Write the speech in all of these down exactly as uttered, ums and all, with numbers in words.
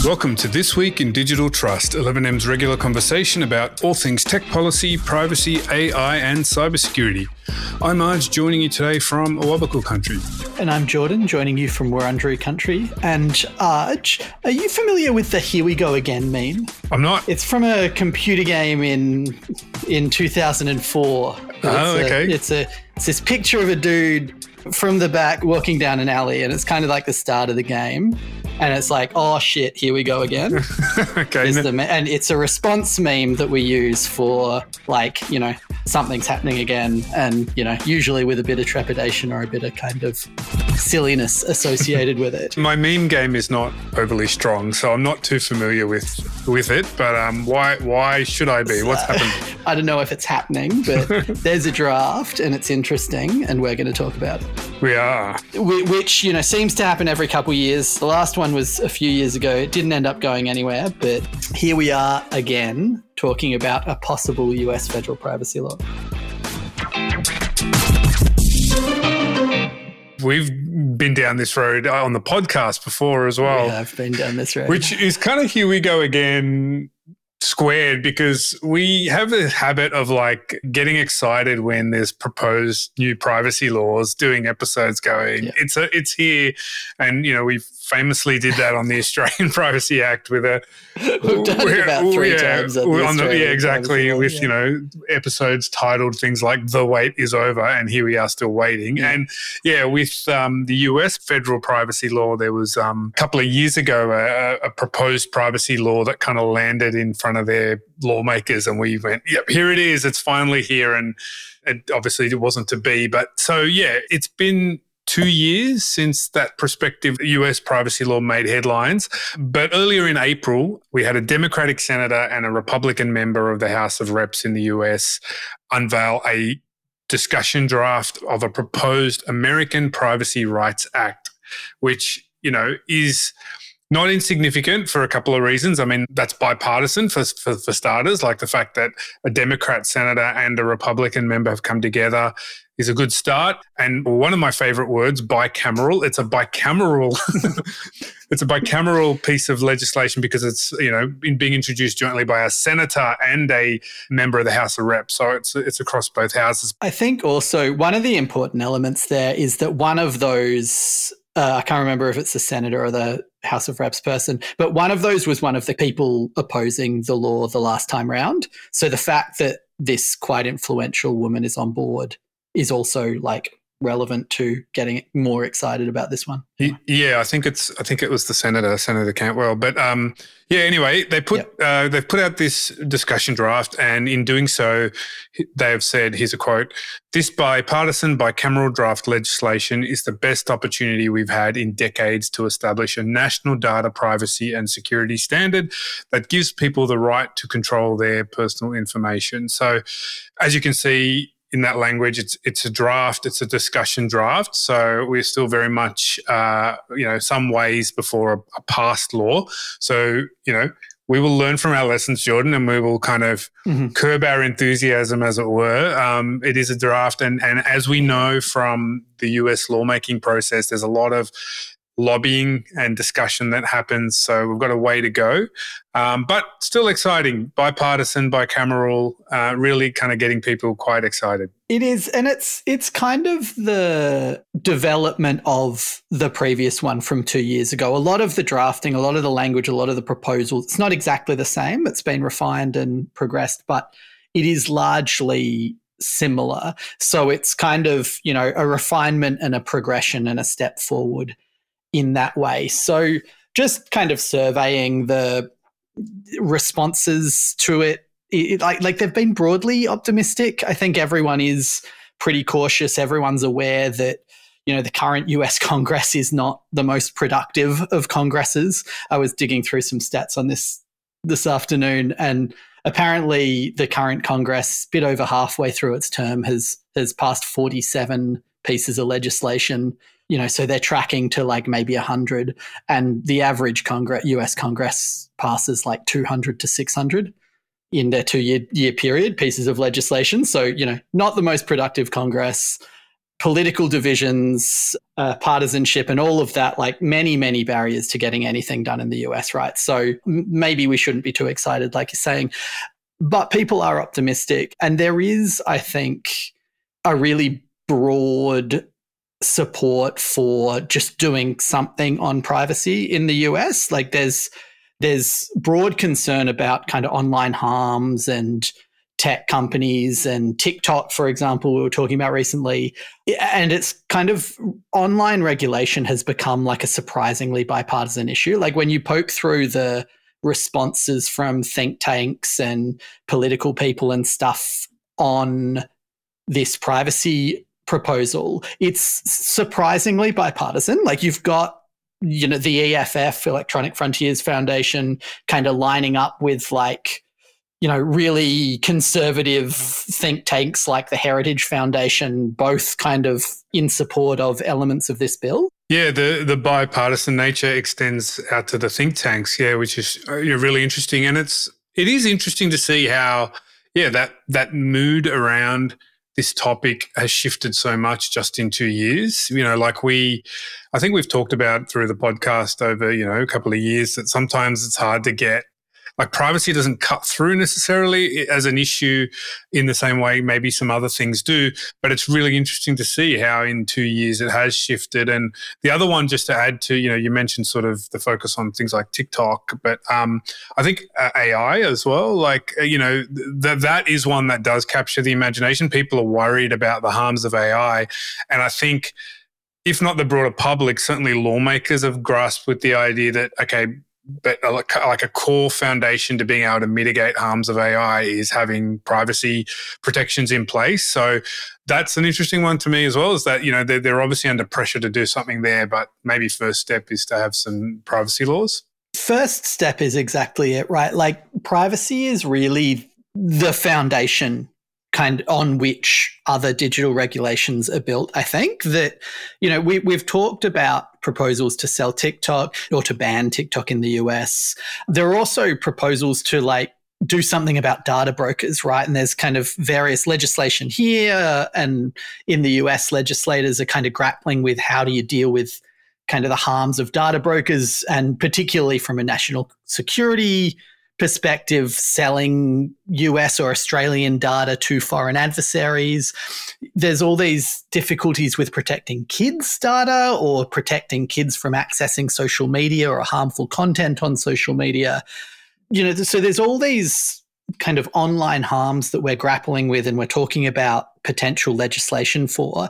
Welcome to This Week in Digital Trust, eleven M's regular conversation about all things tech policy, privacy, A I and cybersecurity. I'm Arj, joining you today from Awabakal country. And I'm Jordan, joining you from Wurundjeri country. And Arj, are you familiar with the Here We Go Again meme? I'm not. It's from a computer game in in two thousand four. Oh, it's okay. A, it's, a, it's this picture of a dude from the back walking down an alley, and it's kind of like the start of the game. And it's like, oh shit, here we go again. Okay. The, and it's a response meme that we use for, like, you know, something's happening again. And, you know, usually with a bit of trepidation or a bit of kind of silliness associated with it. My meme game is not overly strong, so I'm not too familiar with with it. But um, why why should I be? What's happening? I don't know if it's happening, but there's a draft and it's interesting, and we're going to talk about it. We are. Which, you know, seems to happen every couple of years. The last one was a few years ago. It didn't end up going anywhere, but here we are again talking about a possible U S federal privacy law. We've been down this road on the podcast before as well. Yeah, I've been down this road. Which is kind of here we go again squared, because we have a habit of like getting excited when there's proposed new privacy laws, doing episodes going, yeah. it's a, it's here. And, you know, we famously did that on the Australian Privacy Act with a... We've done it about three yeah, times. On the on the, yeah, exactly. Law, with, yeah. you know, episodes titled things like The Wait is Over and Here We Are Still Waiting. Yeah. And yeah, with um, the U S federal privacy law, there was um, a couple of years ago a, a proposed privacy law that kind of landed in front of their lawmakers, and we went, yep, here it is. It's finally here. And it, obviously it wasn't to be. But so, yeah, it's been two years since that prospective U S privacy law made headlines. But earlier in April, we had a Democratic senator and a Republican member of the House of Reps in the U S unveil a discussion draft of a proposed American Privacy Rights Act, which, you know, is not insignificant for a couple of reasons. I mean, that's bipartisan for, for, for starters, like the fact that a Democrat senator and a Republican member have come together is a good start. And one of my favorite words, bicameral, it's a bicameral, it's a bicameral piece of legislation because it's, you know, in being introduced jointly by a senator and a member of the House of Reps. So it's it's across both houses. I think also one of the important elements there is that one of those, uh, I can't remember if it's the senator or the House of Reps person, but one of those was one of the people opposing the law the last time round. So the fact that this quite influential woman is on board is also like relevant to getting more excited about this one. Yeah, I think it's. I think it was the senator, Senator Cantwell. But um, yeah. Anyway, they put yep. uh, they've put out this discussion draft, and in doing so, they have said, here's a quote: "This bipartisan, bicameral draft legislation is the best opportunity we've had in decades to establish a national data privacy and security standard that gives people the right to control their personal information." So, as you can see in that language, it's it's a draft, it's a discussion draft. So we're still very much, uh, you know, some ways before a, a passed law. So, you know, we will learn from our lessons, Jordan, and we will kind of mm-hmm. curb our enthusiasm, as it were. Um, it is a draft. And, and as we know from the U S lawmaking process, there's a lot of lobbying and discussion that happens. So we've got a way to go. Um, but still exciting, bipartisan, bicameral, uh, really kind of getting people quite excited. It is, and it's it's kind of the development of the previous one from two years ago. A lot of the drafting, a lot of the language, a lot of the proposals, it's not exactly the same. It's been refined and progressed, but it is largely similar. So it's kind of, you know, a refinement and a progression and a step forward in that way. So just kind of surveying the responses to it, it, like like they've been broadly optimistic. I think everyone is pretty cautious. Everyone's aware that, you know, the current U S Congress is not the most productive of Congresses. I was digging through some stats on this this afternoon, and apparently the current Congress, a bit over halfway through its term, has has passed forty-seven pieces of legislation. You know, so they're tracking to like maybe one hundred, and the average Congress, U S Congress passes like two hundred to six hundred in their two-year year period, pieces of legislation. So, you know, not the most productive Congress, political divisions, uh, partisanship and all of that, like many, many barriers to getting anything done in the U S, right? So m- maybe we shouldn't be too excited, like you're saying. But people are optimistic. And there is, I think, a really broad support for just doing something on privacy in the U S. Like there's there's broad concern about kind of online harms and tech companies and TikTok, for example, we were talking about recently. And it's kind of online regulation has become like a surprisingly bipartisan issue. Like when you poke through the responses from think tanks and political people and stuff on this privacy proposal, it's surprisingly bipartisan. Like you've got, you know, the E F F, Electronic Frontiers Foundation, kind of lining up with like, you know, really conservative think tanks like the Heritage Foundation, both kind of in support of elements of this bill. Yeah, the, the bipartisan nature extends out to the think tanks, yeah, which is uh, really interesting. And it's it is interesting to see how, yeah, that that mood around this topic has shifted so much just in two years. You know, like we, I think we've talked about through the podcast over, you know, a couple of years that sometimes it's hard to get, like privacy doesn't cut through necessarily as an issue in the same way maybe some other things do, but it's really interesting to see how in two years it has shifted. And the other one, just to add to, you know, you mentioned sort of the focus on things like TikTok, but um, I think A I as well, like, you know, th- that is one that does capture the imagination. People are worried about the harms of A I. And I think if not the broader public, certainly lawmakers have grasped with the idea that, okay, but like a core foundation to being able to mitigate harms of A I is having privacy protections in place. So that's an interesting one to me as well, is that, you know, they're, they're obviously under pressure to do something there, but maybe first step is to have some privacy laws. First step is exactly it, right? Like privacy is really the foundation kind of on which other digital regulations are built. I think that, you know, we, we've talked about proposals to sell TikTok or to ban TikTok in the U S. There are also proposals to like do something about data brokers, right? And there's kind of various legislation here, and in the U S legislators are kind of grappling with how do you deal with kind of the harms of data brokers, and particularly from a national security perspective, selling U S or Australian data to foreign adversaries. There's all these difficulties with protecting kids' data or protecting kids from accessing social media or harmful content on social media. You know, so there's all these kind of online harms that we're grappling with and we're talking about potential legislation for.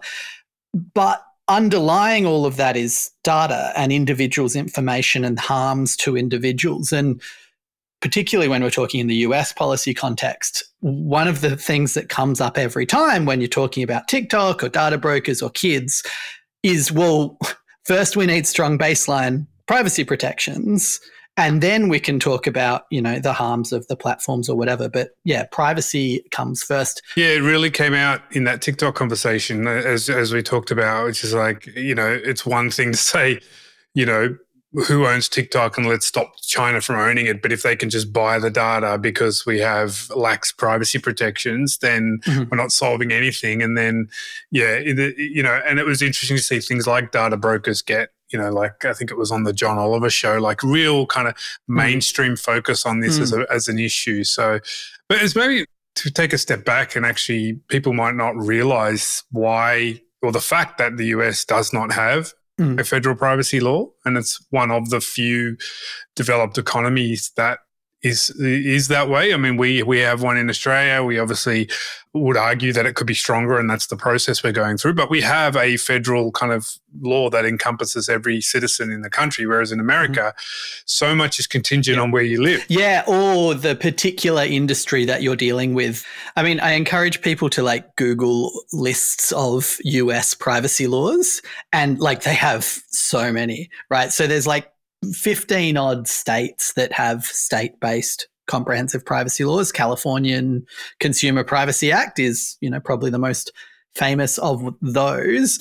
But underlying all of that is data and individuals' information and harms to individuals. And particularly when we're talking in the U S policy context, one of the things that comes up every time when you're talking about TikTok or data brokers or kids is, well, first we need strong baseline privacy protections, and then we can talk about, you know, the harms of the platforms or whatever. But yeah, privacy comes first. Yeah, it really came out in that TikTok conversation as as we talked about, which is like, you know, it's one thing to say, you know, who owns TikTok and let's stop China from owning it. But if they can just buy the data because we have lax privacy protections, then mm-hmm. we're not solving anything. And then, yeah, it, you know, and it was interesting to see things like data brokers get, you know, like I think it was on the John Oliver show, like real kind of mainstream mm-hmm. focus on this mm-hmm. as, a, as an issue. So, but it's maybe to take a step back and actually people might not realize why, or the fact that the U S does not have Mm. a federal privacy law, and it's one of the few developed economies that is is that way. I mean, we we have one in Australia. We obviously would argue that it could be stronger, and that's the process we're going through. But we have a federal kind of law that encompasses every citizen in the country, whereas in America, mm. so much is contingent yeah. on where you live. Yeah, or the particular industry that you're dealing with. I mean, I encourage people to like Google lists of U S privacy laws, and like they have so many, right? So there's like fifteen odd states that have state-based comprehensive privacy laws. Californian Consumer Privacy Act is, you know, probably the most famous of those.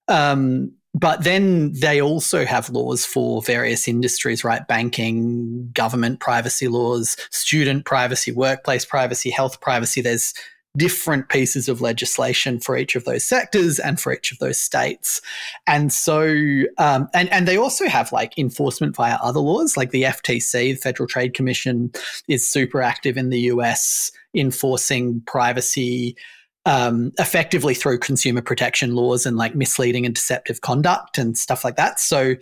Um, but then they also have laws for various industries, right? Banking, government privacy laws, student privacy, workplace privacy, health privacy. There's different pieces of legislation for each of those sectors and for each of those states. And so, um, and, and they also have like enforcement via other laws, like the F T C, the Federal Trade Commission, is super active in the U S enforcing privacy um, effectively through consumer protection laws and like misleading and deceptive conduct and stuff like that. So,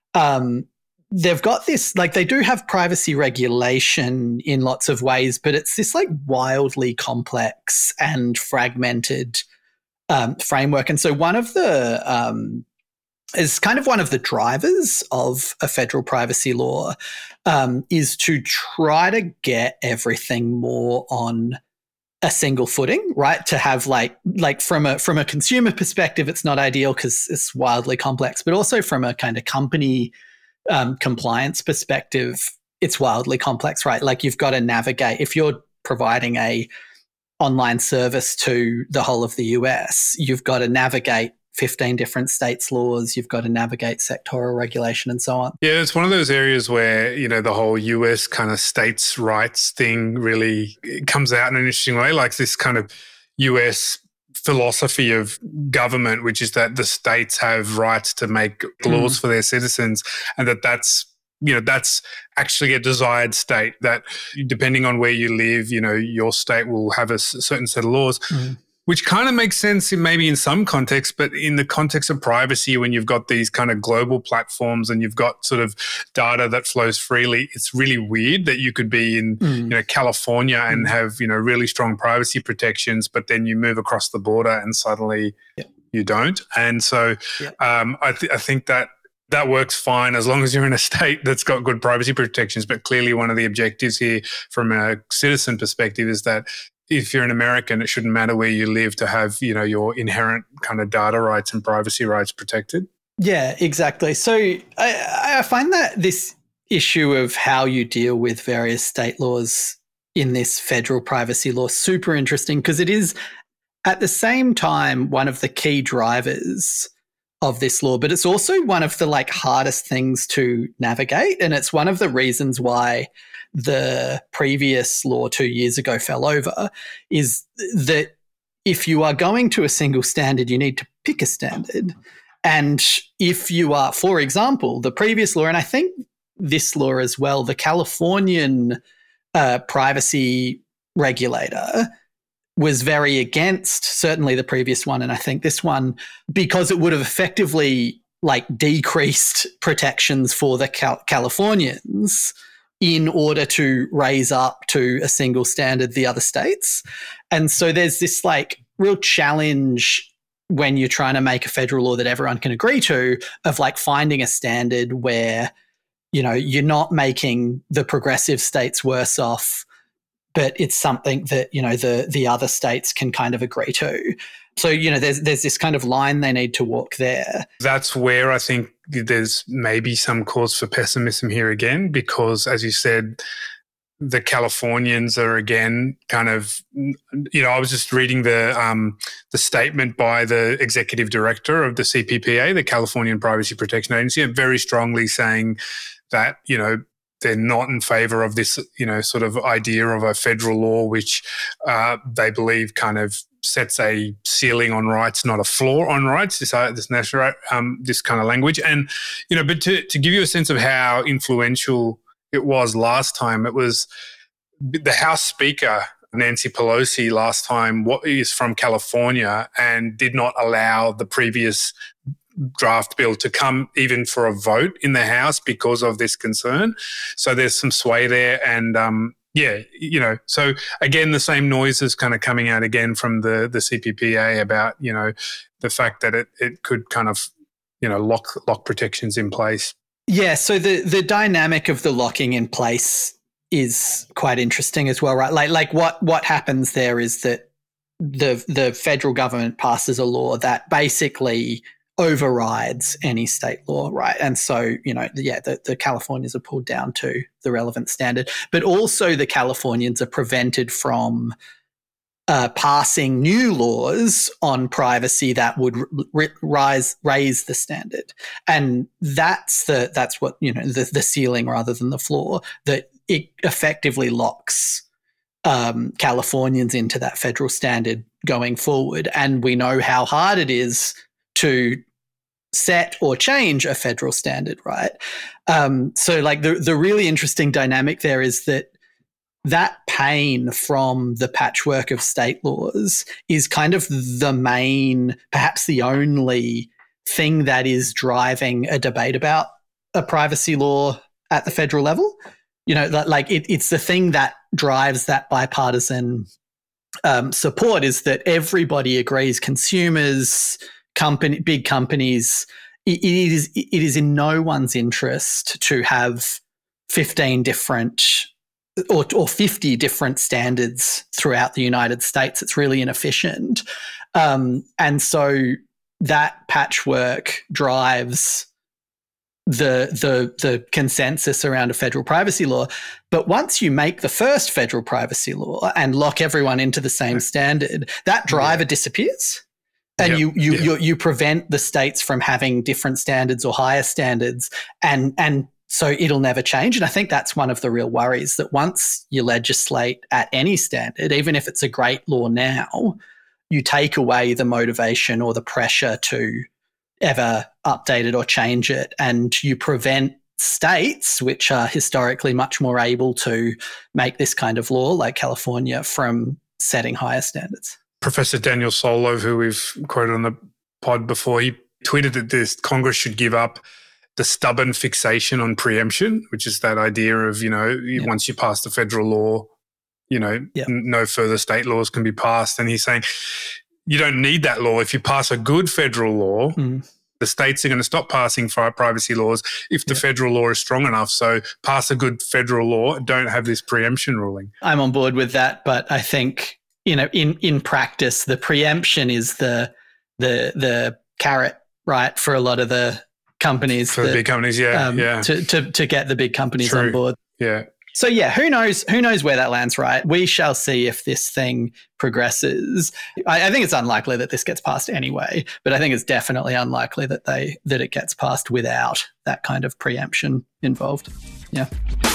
um, they've got this, like they do have privacy regulation in lots of ways, but it's this like wildly complex and fragmented um, framework. And so one of the, um, is kind of one of the drivers of a federal privacy law um, is to try to get everything more on a single footing, right? To have like, like from a, from a consumer perspective, it's not ideal because it's wildly complex, but also from a kind of company Um, compliance perspective, it's wildly complex, right? Like you've got to navigate, if you're providing a online service to the whole of the U S, you've got to navigate fifteen different states' laws, you've got to navigate sectoral regulation and so on. Yeah, it's one of those areas where, you know, the whole U S kind of states' rights thing really comes out in an interesting way, like this kind of U S philosophy of government, which is that the states have rights to make laws mm. for their citizens, and that that's, you know, that's actually a desired state, that depending on where you live, you know, your state will have a certain set of laws, mm. which kind of makes sense in maybe in some contexts, but in the context of privacy, when you've got these kind of global platforms and you've got sort of data that flows freely, it's really weird that you could be in, mm. you know, California and mm. have, you know, really strong privacy protections, but then you move across the border and suddenly yeah. you don't. And so yeah. um, I, th- I think that that works fine as long as you're in a state that's got good privacy protections. But clearly one of the objectives here from a citizen perspective is that if you're an American, it shouldn't matter where you live to have, you know, your inherent kind of data rights and privacy rights protected. Yeah, exactly. So I, I find that this issue of how you deal with various state laws in this federal privacy law super interesting, because it is at the same time one of the key drivers of this law, but it's also one of the like hardest things to navigate. And it's one of the reasons why the previous law two years ago fell over, is that if you are going to a single standard, you need to pick a standard. And if you are, for example, the previous law, and I think this law as well, the Californian uh, privacy regulator was very against certainly the previous one, and I think this one, because it would have effectively like decreased protections for the Cal- Californians in order to raise up to a single standard the other states. And so there's this like real challenge when you're trying to make a federal law that everyone can agree to, of like finding a standard where, you know, you're not making the progressive states worse off, but it's something that, you know, the the other states can kind of agree to. So, you know, there's there's this kind of line they need to walk there. That's where I think there's maybe some cause for pessimism here again, because as you said, the Californians are again kind of, you know, I was just reading the um, the statement by the executive director of the C P P A, the Californian Privacy Protection Agency, very strongly saying that, you know, they're not in favour of this, you know, sort of idea of a federal law which uh, they believe kind of sets a ceiling on rights, not a floor on rights, this uh, this national, um, this kind of language. And, you know, but to, to give you a sense of how influential it was last time, it was the House Speaker, Nancy Pelosi, last time, what is from California, and did not allow the previous draft bill to come even for a vote in the House because of this concern. So there's some sway there. And um, yeah, you know, so again, the same noises kind of coming out again from the, the C P P A about, you know, the fact that it, it could kind of, you know, lock lock protections in place. Yeah, so the the dynamic of the locking in place is quite interesting as well, right? Like like what what happens there is that the the federal government passes a law that basically overrides any state law, right? And so, you know, yeah, the, the Californians are pulled down to the relevant standard, but also the Californians are prevented from uh, passing new laws on privacy that would r- rise raise the standard. And that's the that's what, you know, the, the ceiling rather than the floor, that it effectively locks um, Californians into that federal standard going forward. And we know how hard it is to set or change a federal standard, right? Um, so like the, the really interesting dynamic there is that that pain from the patchwork of state laws is kind of the main, perhaps the only thing that is driving a debate about a privacy law at the federal level. You know, like it, it's the thing that drives that bipartisan um, support is that everybody agrees, consumers, company, big companies, it, it is it is in no one's interest to have fifteen different or, or fifty different standards throughout the United States. It's really inefficient. Um, and so that patchwork drives the, the, the consensus around a federal privacy law. But once you make the first federal privacy law and lock everyone into the same standard, that driver yeah. disappears. And yep. you you, yeah. you you prevent the states from having different standards or higher standards, and and so it'll never change. And I think that's one of the real worries, that once you legislate at any standard, even if it's a great law now, you take away the motivation or the pressure to ever update it or change it, and you prevent states, which are historically much more able to make this kind of law, like California, from setting higher standards. Professor Daniel Solo, who we've quoted on the pod before, he tweeted that this Congress should give up the stubborn fixation on preemption, which is that idea of, you know, yep. once you pass the federal law, you know, yep. n- no further state laws can be passed. And he's saying you don't need that law. If you pass a good federal law, mm. the states are going to stop passing privacy laws if the yep. federal law is strong enough. So pass a good federal law, don't have this preemption ruling. I'm on board with that, but I think, you know, in, in practice, the preemption is the the the carrot, right, for a lot of the companies. For that, the big companies, yeah, um, yeah. To, to to get the big companies True. on board. Yeah. So yeah, who knows? Who knows where that lands, right? We shall see if this thing progresses. I, I think it's unlikely that this gets passed anyway, but I think it's definitely unlikely that they that it gets passed without that kind of preemption involved. Yeah.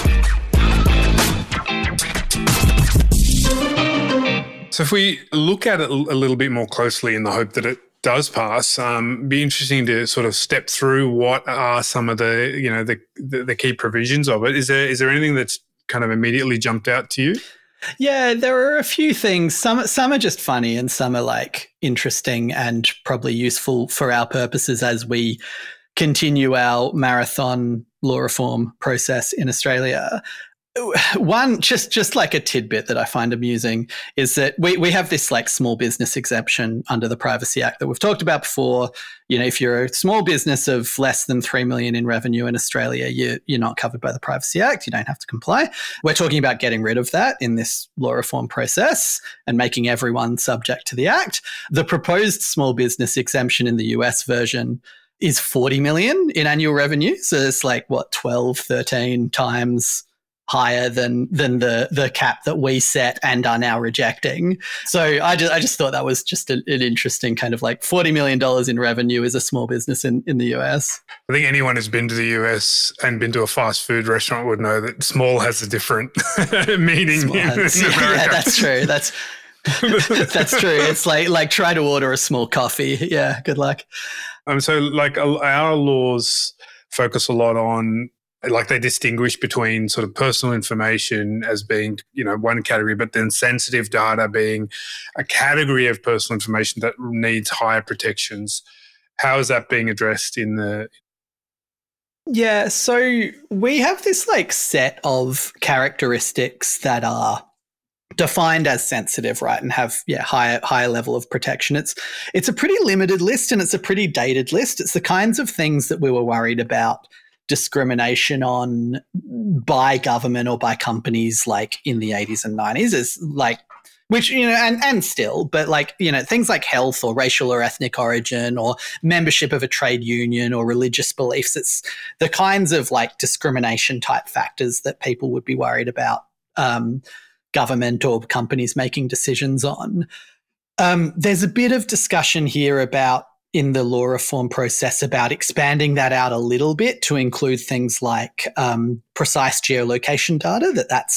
So if we look at it a little bit more closely in the hope that it does pass, um, be interesting to sort of step through what are some of the, you know, the, the the key provisions of it. Is there is there anything that's kind of immediately jumped out to you? Yeah, there are a few things. Some some are just funny and some are like interesting and probably useful for our purposes as we continue our marathon law reform process in Australia. One, just just like a tidbit that I find amusing is that we, we have this like small business exemption under the Privacy Act that we've talked about before. You know, if you're a small business of less than three million in revenue in Australia, you, you're not covered by the Privacy Act. You don't have to comply. We're talking about getting rid of that in this law reform process and making everyone subject to the Act. The proposed small business exemption in the U S version is forty million in annual revenue. So it's like, what, twelve, thirteen times higher than than the the cap that we set and are now rejecting. So I just I just thought that was just a, an interesting kind of like forty million dollars in revenue is a small business in, in the U S. I think anyone who's been to the U S and been to a fast food restaurant would know that small has a different meaning in, in has, America. Yeah, that's true. That's that's true. It's like like try to order a small coffee. Yeah, good luck. Um, so like our laws focus a lot on, like they distinguish between sort of personal information as being, you know, one category, but then sensitive data being a category of personal information that needs higher protections. How is that being addressed in the... Yeah, so we have this like set of characteristics that are defined as sensitive, right, and have yeah higher higher level of protection. It's it's a pretty limited list and it's a pretty dated list. It's the kinds of things that we were worried about discrimination on by government or by companies like in the eighties and nineties is like, which, you know, and, and still, but like, you know, things like health or racial or ethnic origin or membership of a trade union or religious beliefs. It's the kinds of like discrimination type factors that people would be worried about um, government or companies making decisions on. Um, there's a bit of discussion here about in the law reform process about expanding that out a little bit to include things like um, precise geolocation data, that that's,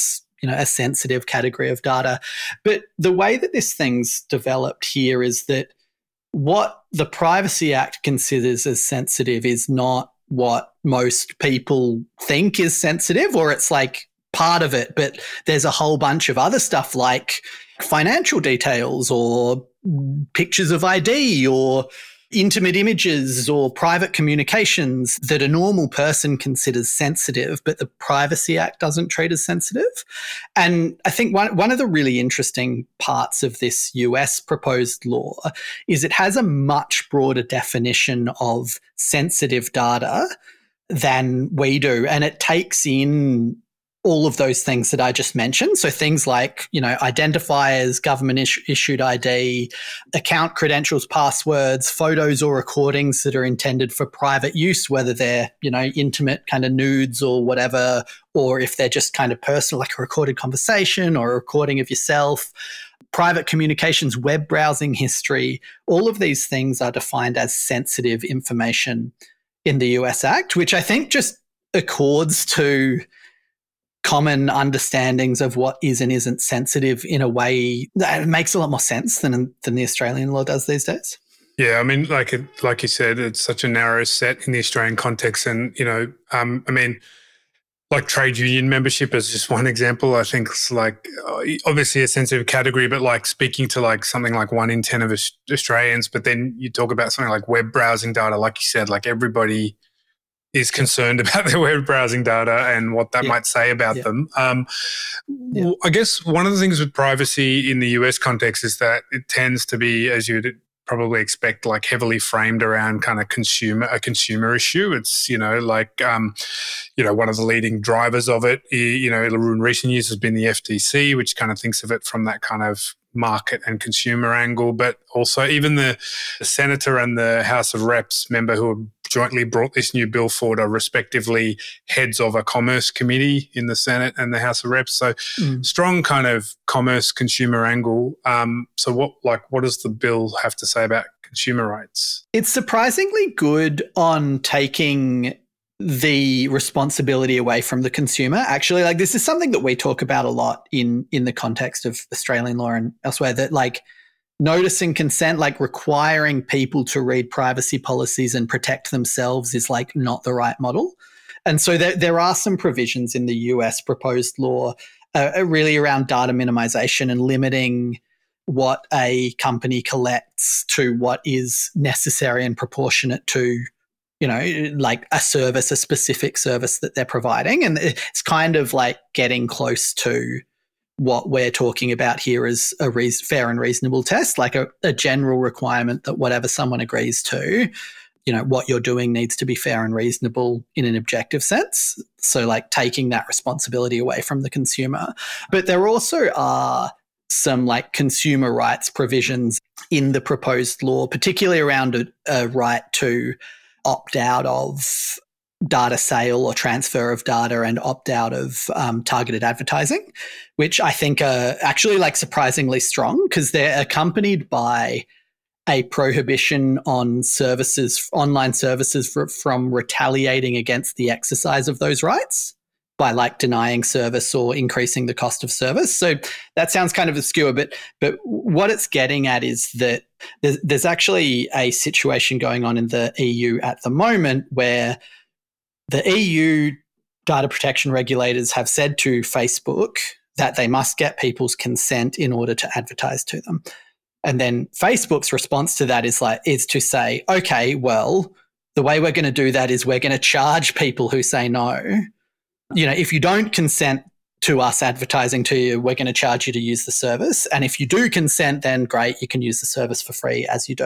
you know, a sensitive category of data. But the way that this thing's developed here is that what the Privacy Act considers as sensitive is not what most people think is sensitive, or it's like part of it, but there's a whole bunch of other stuff like financial details or pictures of I D or intimate images or private communications that a normal person considers sensitive, but the Privacy Act doesn't treat as sensitive. And I think one, one of the really interesting parts of this U S proposed law is it has a much broader definition of sensitive data than we do. And it takes in all of those things that I just mentioned. So things like, you know, identifiers, government is- issued I D, account credentials, passwords, photos or recordings that are intended for private use, whether they're, you know, intimate kind of nudes or whatever, or if they're just kind of personal, like a recorded conversation or a recording of yourself, private communications, web browsing history. All of these things are defined as sensitive information in the U S Act, which I think just accords to common understandings of what is and isn't sensitive in a way that makes a lot more sense than than the Australian law does these days. Yeah, I mean, like it, like you said, it's such a narrow set in the Australian context, and you know, um, I mean, like trade union membership is just one example. I think it's like obviously a sensitive category, but like speaking to like something like one in ten of Australians. But then you talk about something like web browsing data, like you said, like everybody is concerned about their web browsing data and what that yeah. might say about yeah. them. Um, yeah. I guess one of the things with privacy in the U S context is that it tends to be, as you'd probably expect, like heavily framed around kind of consumer, a consumer issue. It's, you know, like, um, you know, one of the leading drivers of it, you know, in recent years has been the F T C, which kind of thinks of it from that kind of market and consumer angle, but also even the, the senator and the House of Reps member who have jointly brought this new bill forward are respectively heads of a commerce committee in the Senate and the House of Reps. So mm. strong kind of commerce consumer angle. Um, so what, like, what does the bill have to say about consumer rights? It's surprisingly good on taking the responsibility away from the consumer. Actually, like this is something that we talk about a lot in in the context of Australian law and elsewhere, that like noticing consent, like requiring people to read privacy policies and protect themselves is like not the right model. And so there, there are some provisions in the U S proposed law uh, really around data minimization and limiting what a company collects to what is necessary and proportionate to, you know, like a service, a specific service that they're providing. And it's kind of like getting close to what we're talking about here is a re- fair and reasonable test, like a, a general requirement that whatever someone agrees to, you know, what you're doing needs to be fair and reasonable in an objective sense. So like taking that responsibility away from the consumer. But there also are some like consumer rights provisions in the proposed law, particularly around a, a right to opt out of data sale or transfer of data and opt out of um, targeted advertising, which I think are actually like surprisingly strong because they're accompanied by a prohibition on services, online services for, from retaliating against the exercise of those rights by like denying service or increasing the cost of service. So that sounds kind of obscure, but but what it's getting at is that there's, there's actually a situation going on in the E U at the moment where the E U data protection regulators have said to Facebook that they must get people's consent in order to advertise to them. And then Facebook's response to that is like is to say, okay, well, the way we're going to do that is we're going to charge people who say no. You know, if you don't consent to us advertising to you, we're going to charge you to use the service. And if you do consent, then great, you can use the service for free as you do.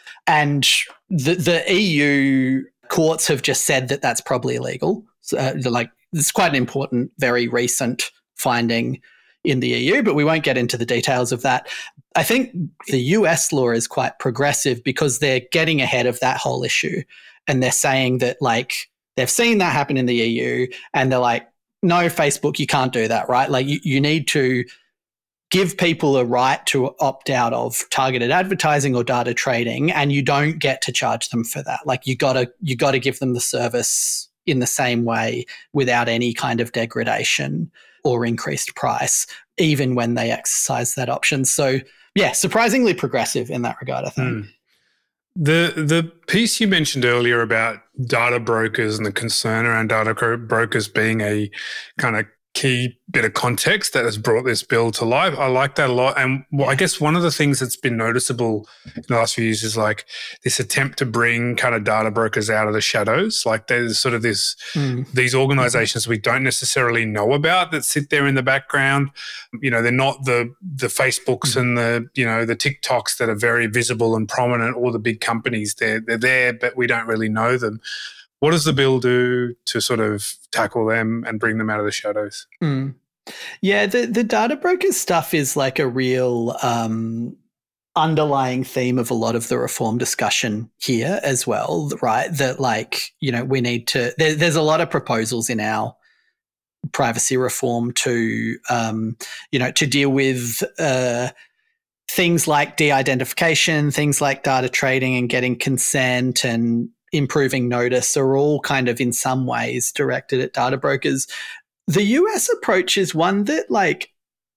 And the, the E U courts have just said that that's probably illegal. So, uh, like, it's quite an important, very recent finding in the E U, but we won't get into the details of that. I think the U S law is quite progressive because they're getting ahead of that whole issue. And they're saying that, like, they've seen that happen in the E U and they're like, no, Facebook, you can't do that, right? Like you, you need to give people a right to opt out of targeted advertising or data trading, and you don't get to charge them for that. Like you gotta, you gotta give them the service in the same way without any kind of degradation or increased price, even when they exercise that option. So, yeah, surprisingly progressive in that regard, I think. Mm. The the piece you mentioned earlier about data brokers and the concern around data brokers being a kind of key bit of context that has brought this bill to life. I like that a lot. And well, I guess one of the things that's been noticeable in the last few years is like this attempt to bring kind of data brokers out of the shadows. Like there's sort of this, mm. these organizations we don't necessarily know about that sit there in the background. You know, they're not the the Facebooks mm. and the, you know, the TikToks that are very visible and prominent, or the big companies. They're, they're there, but we don't really know them. What does the bill do to sort of tackle them and bring them out of the shadows? Mm. Yeah, the, the data brokers stuff is like a real um, underlying theme of a lot of the reform discussion here as well, right? That like, you know, we need to, there, there's a lot of proposals in our privacy reform to, um, you know, to deal with uh, things like de-identification, things like data trading and getting consent and improving notice are all kind of in some ways directed at data brokers. The U S approach is one that like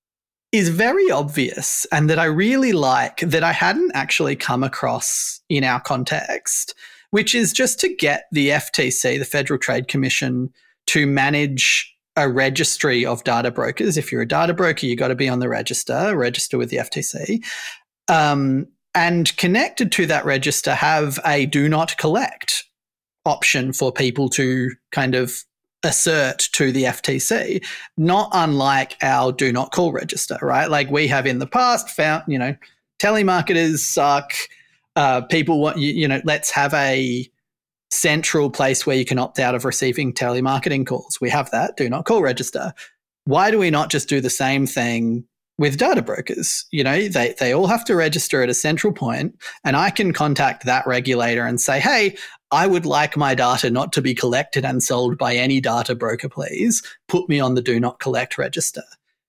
is very obvious and that I really like, that I hadn't actually come across in our context, which is just to get the F T C, the Federal Trade Commission, to manage a registry of data brokers. If you're a data broker, you got to be on the register, register with the F T C. Um, And connected to that register have a do not collect option for people to kind of assert to the F T C, not unlike our do not call register, right? Like we have in the past found, you know, telemarketers suck. Uh, people want, you, you know, let's have a central place where you can opt out of receiving telemarketing calls. We have that do not call register. Why do we not just do the same thing with data brokers? You know, they, they all have to register at a central point, and I can contact that regulator and say, hey, I would like my data not to be collected and sold by any data broker, please. Put me on the do not collect register.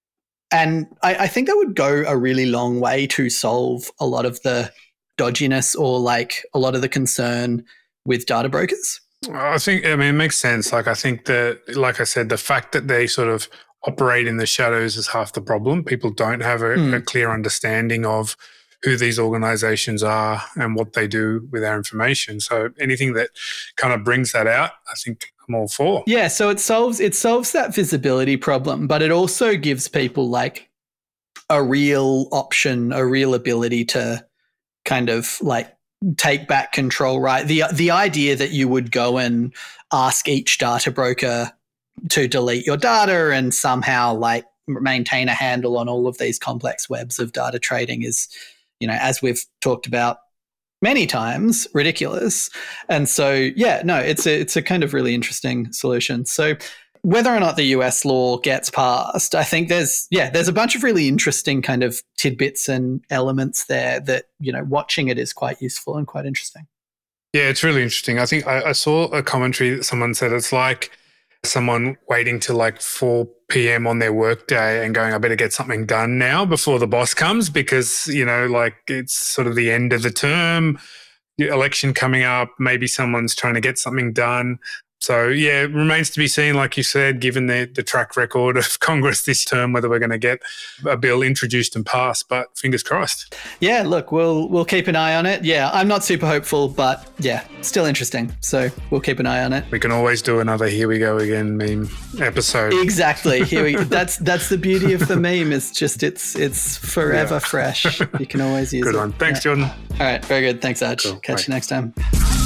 And I, I think that would go a really long way to solve a lot of the dodginess or like a lot of the concern with data brokers. I think, I mean, it makes sense. Like, I think that, like I said, the fact that they sort of operate in the shadows is half the problem. People don't have a, mm. a clear understanding of who these organizations are and what they do with our information. So anything that kind of brings that out, I think I'm all for. Yeah, so it solves it solves that visibility problem, but it also gives people like a real option, a real ability to kind of like take back control, right? The the idea that you would go and ask each data broker to delete your data and somehow like maintain a handle on all of these complex webs of data trading is, you know, as we've talked about many times, ridiculous. And so, yeah, no, it's a, it's a kind of really interesting solution. So whether or not the U S law gets passed, I think there's, yeah, there's a bunch of really interesting kind of tidbits and elements there that, you know, watching it is quite useful and quite interesting. Yeah, it's really interesting. I think I, I saw a commentary that someone said it's like someone waiting till like four p.m. on their workday and going, I better get something done now before the boss comes, because, you know, like it's sort of the end of the term, the election coming up, maybe someone's trying to get something done. So, yeah, it remains to be seen, like you said, given the, the track record of Congress this term, whether we're going to get a bill introduced and passed, but fingers crossed. Yeah, look, we'll we'll keep an eye on it. Yeah, I'm not super hopeful, but yeah, still interesting. So we'll keep an eye on it. We can always do another Here We Go Again meme episode. Exactly. Here we that's that's the beauty of the meme. It's just it's it's forever yeah. fresh. You can always use good it. Good one. Thanks, yeah. Jordan. All right, very good. Thanks, Aj. Cool. Catch Bye. you next time.